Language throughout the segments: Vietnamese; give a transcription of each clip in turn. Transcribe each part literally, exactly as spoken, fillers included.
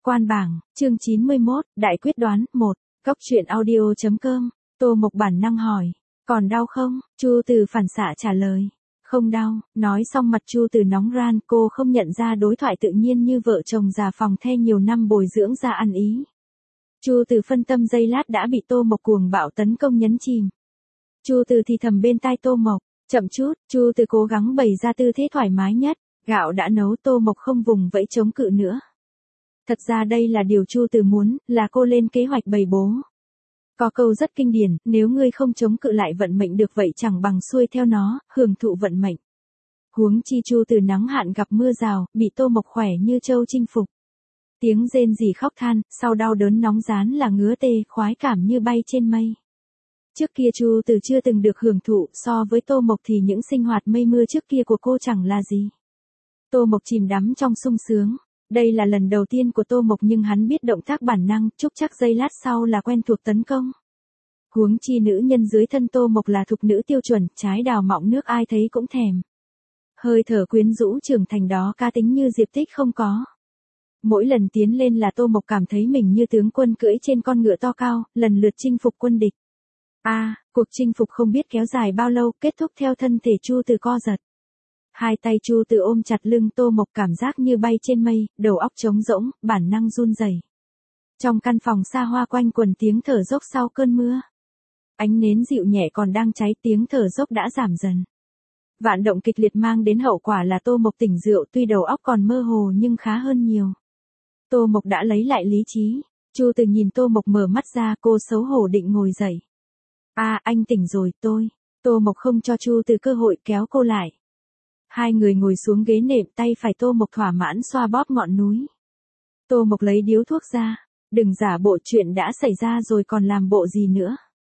Quan bảng, chương chín mươi mốt, Đại quyết đoán, một. Góc truyện audio.com, Tô Mộc bản năng hỏi. Còn đau không? Chu Từ phản xạ trả lời. Không đau, nói xong mặt Chu Từ nóng ran, cô không nhận ra đối thoại tự nhiên như vợ chồng già phòng the nhiều năm bồi dưỡng ra ăn ý. Chu Từ phân tâm giây lát đã bị Tô Mộc cuồng bạo tấn công nhấn chìm. Chu Từ thì thầm bên tai Tô Mộc, chậm chút, Chu Từ cố gắng bày ra tư thế thoải mái nhất, gạo đã nấu. Tô Mộc không vùng vẫy chống cự nữa. Thật ra đây là điều Chu Từ muốn, là cô lên kế hoạch bày bố. Có câu rất kinh điển, nếu ngươi không chống cự lại vận mệnh được vậy chẳng bằng xuôi theo nó, hưởng thụ vận mệnh. Huống chi Chu Từ nắng hạn gặp mưa rào, bị Tô Mộc khỏe như trâu chinh phục. Tiếng rên rỉ khóc than, sau đau đớn nóng rán là ngứa tê, khoái cảm như bay trên mây. Trước kia Chu Từ chưa từng được hưởng thụ, so với Tô Mộc thì những sinh hoạt mây mưa trước kia của cô chẳng là gì. Tô Mộc chìm đắm trong sung sướng. Đây là lần đầu tiên của Tô Mộc nhưng hắn biết động tác bản năng, chúc chắc giây lát sau là quen thuộc tấn công. Huống chi nữ nhân dưới thân Tô Mộc là thục nữ tiêu chuẩn, trái đào mọng nước ai thấy cũng thèm. Hơi thở quyến rũ trưởng thành đó cá tính như Diệp Tích không có. Mỗi lần tiến lên là Tô Mộc cảm thấy mình như tướng quân cưỡi trên con ngựa to cao, lần lượt chinh phục quân địch. A, à, cuộc chinh phục không biết kéo dài bao lâu, kết thúc theo thân thể Chu Từ co giật. Hai tay Chu Từ ôm chặt lưng Tô Mộc cảm giác như bay trên mây, đầu óc trống rỗng, bản năng run rẩy. Trong căn phòng xa hoa quanh quần tiếng thở dốc sau cơn mưa. Ánh nến dịu nhẹ còn đang cháy, tiếng thở dốc đã giảm dần. Vạn động kịch liệt mang đến hậu quả là Tô Mộc tỉnh rượu, tuy đầu óc còn mơ hồ nhưng khá hơn nhiều. Tô Mộc đã lấy lại lý trí. Chu Từ nhìn Tô Mộc mở mắt ra, cô xấu hổ định ngồi dậy. A, à, anh tỉnh rồi, tôi. Tô Mộc không cho Chu Từ cơ hội, kéo cô lại. Hai người ngồi xuống ghế nệm, tay phải Tô Mộc thỏa mãn xoa bóp ngọn núi. Tô Mộc lấy điếu thuốc ra. Đừng giả bộ, chuyện đã xảy ra rồi còn làm bộ gì nữa.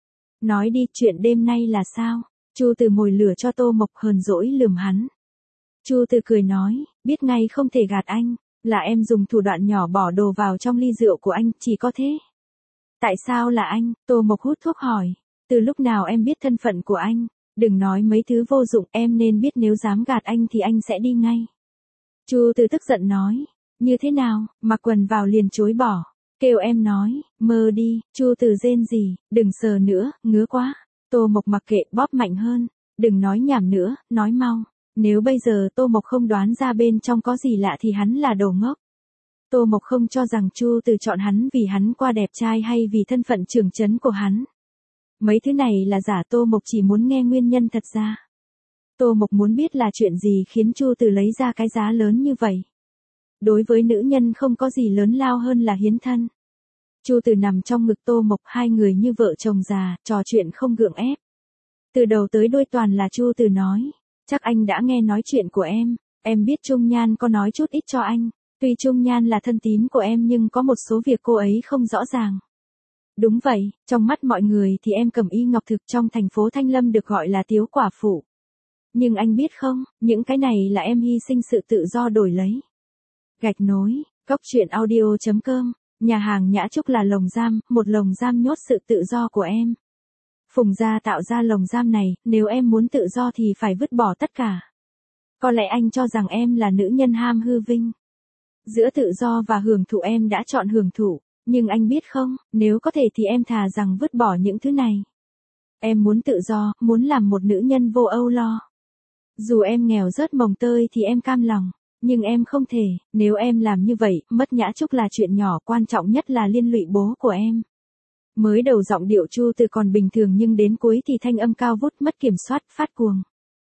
Nói đi, chuyện đêm nay là sao? Chu Từ mồi lửa cho Tô Mộc, hờn dỗi lườm hắn. Chu Từ cười nói, biết ngay không thể gạt anh, là em dùng thủ đoạn nhỏ bỏ đồ vào trong ly rượu của anh, chỉ có thế. Tại sao là anh? Tô Mộc hút thuốc hỏi. Từ lúc nào em biết thân phận của anh? Đừng nói mấy thứ vô dụng, em nên biết nếu dám gạt anh thì anh sẽ đi ngay. Chu Từ tức giận nói, như thế nào, mặc quần vào liền chối bỏ. Kêu em nói, mơ đi. Chu Từ rên rỉ, đừng sờ nữa, ngứa quá. Tô Mộc mặc kệ, bóp mạnh hơn. Đừng nói nhảm nữa, nói mau. Nếu bây giờ Tô Mộc không đoán ra bên trong có gì lạ thì hắn là đồ ngốc. Tô Mộc không cho rằng Chu Từ chọn hắn vì hắn qua đẹp trai hay vì thân phận trưởng trấn của hắn. Mấy thứ này là giả, Tô Mộc chỉ muốn nghe nguyên nhân thật ra. Tô Mộc muốn biết là chuyện gì khiến Chu Từ lấy ra cái giá lớn như vậy. Đối với nữ nhân không có gì lớn lao hơn là hiến thân. Chu Từ nằm trong ngực Tô Mộc, hai người như vợ chồng già, trò chuyện không gượng ép. Từ đầu tới đuôi toàn là Chu Từ nói, chắc anh đã nghe nói chuyện của em, em biết Trung Nhan có nói chút ít cho anh. Tuy Trung Nhan là thân tín của em nhưng có một số việc cô ấy không rõ ràng. Đúng vậy, trong mắt mọi người thì em Cẩm Y Ngọc Thực trong thành phố Thanh Lâm được gọi là tiếu quả phụ. Nhưng anh biết không, những cái này là em hy sinh sự tự do đổi lấy. Gạch nối, góc truyện audio.com, nhà hàng Nhã Trúc là lồng giam, một lồng giam nhốt sự tự do của em. Phùng gia tạo ra lồng giam này, nếu em muốn tự do thì phải vứt bỏ tất cả. Có lẽ anh cho rằng em là nữ nhân ham hư vinh. Giữa tự do và hưởng thụ em đã chọn hưởng thụ. Nhưng anh biết không, nếu có thể thì em thà rằng vứt bỏ những thứ này. Em muốn tự do, muốn làm một nữ nhân vô âu lo. Dù em nghèo rớt mồng tơi thì em cam lòng, nhưng em không thể, nếu em làm như vậy, mất Nhã Trúc là chuyện nhỏ, quan trọng nhất là liên lụy bố của em. Mới đầu giọng điệu Chu Từ còn bình thường nhưng đến cuối thì thanh âm cao vút, mất kiểm soát, phát cuồng.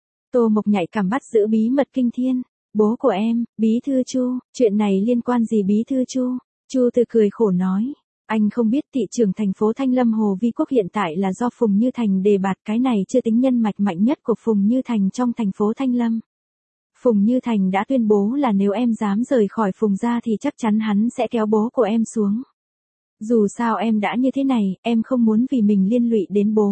Tô Mộc nhạy cảm bắt giữ bí mật kinh thiên. Bố của em, Bí thư Chu, chuyện này liên quan gì Bí thư Chu? Chu Từ cười khổ nói, anh không biết thị trưởng thành phố Thanh Lâm Hồ Vi Quốc hiện tại là do Phùng Như Thành đề bạt, cái này chưa tính nhân mạch mạnh nhất của Phùng Như Thành trong thành phố Thanh Lâm. Phùng Như Thành đã tuyên bố là nếu em dám rời khỏi Phùng gia thì chắc chắn hắn sẽ kéo bố của em xuống. Dù sao em đã như thế này, em không muốn vì mình liên lụy đến bố.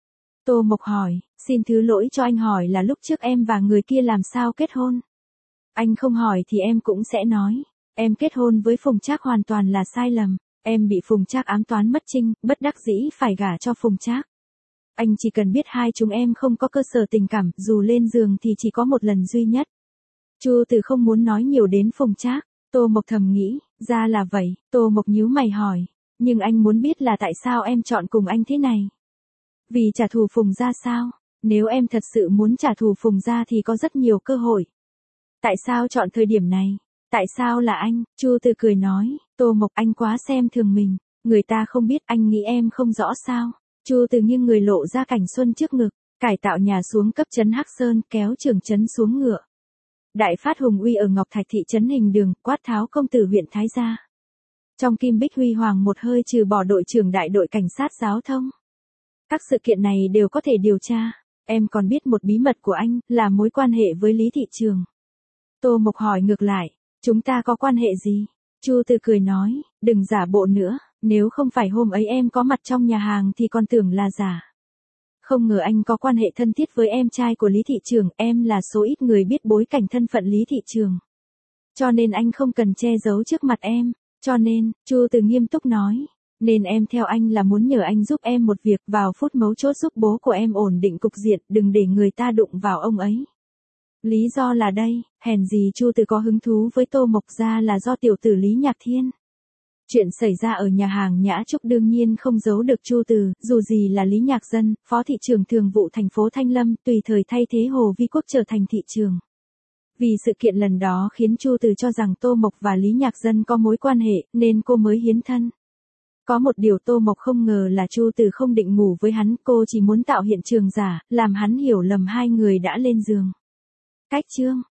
Tô Mộc hỏi, xin thứ lỗi cho anh hỏi là lúc trước em và người kia làm sao kết hôn? Anh không hỏi thì em cũng sẽ nói. Em kết hôn với Phùng Trác hoàn toàn là sai lầm, em bị Phùng Trác ám toán mất trinh, bất đắc dĩ phải gả cho Phùng Trác. Anh chỉ cần biết hai chúng em không có cơ sở tình cảm, dù lên giường thì chỉ có một lần duy nhất. Chu Từ không muốn nói nhiều đến Phùng Trác. Tô Mộc thầm nghĩ, Ra là vậy, Tô Mộc nhíu mày hỏi. Nhưng anh muốn biết là tại sao em chọn cùng anh thế này? Vì trả thù Phùng gia sao? Nếu em thật sự muốn trả thù Phùng gia thì có rất nhiều cơ hội. Tại sao chọn thời điểm này? Tại sao là anh? Chu Từ cười nói, Tô Mộc anh quá xem thường mình. Người ta không biết anh nghĩ em không rõ sao? Chu Từ nghiêng người lộ ra cảnh xuân trước ngực, cải tạo nhà xuống cấp trấn Hắc Sơn, kéo trưởng trấn xuống ngựa. Đại phát hùng uy ở Ngọc Thạch thị trấn Hình Đường, quát tháo công tử huyện Thái Gia. Trong Kim Bích Huy Hoàng một hơi trừ bỏ đội trưởng đại đội cảnh sát giao thông. Các sự kiện này đều có thể điều tra. Em còn biết một bí mật của anh, là mối quan hệ với Lý Thị Trường. Tô Mộc hỏi ngược lại, chúng ta có quan hệ gì? Chu Từ cười nói, đừng giả bộ nữa, nếu không phải hôm ấy em có mặt trong nhà hàng thì còn tưởng là giả. Không ngờ anh có quan hệ thân thiết với em trai của Lý Thị Trường, em là số ít người biết bối cảnh thân phận Lý Thị Trường. Cho nên anh không cần che giấu trước mặt em, cho nên, Chu Từ nghiêm túc nói, nên em theo anh là muốn nhờ anh giúp em một việc vào phút mấu chốt giúp bố của em ổn định cục diện, đừng để người ta đụng vào ông ấy. Lý do là đây, hèn gì Chu Từ có hứng thú với Tô Mộc ra là do tiểu tử Lý Nhạc Thiên. Chuyện xảy ra ở nhà hàng Nhã Trúc đương nhiên không giấu được Chu Từ, dù gì là Lý Nhạc Dân, phó thị trưởng thường vụ thành phố Thanh Lâm, tùy thời thay thế Hồ Vi Quốc trở thành thị trưởng. Vì sự kiện lần đó khiến Chu Từ cho rằng Tô Mộc và Lý Nhạc Dân có mối quan hệ, nên cô mới hiến thân. Có một điều Tô Mộc không ngờ là Chu Từ không định ngủ với hắn, cô chỉ muốn tạo hiện trường giả, làm hắn hiểu lầm hai người đã lên giường. Cách chương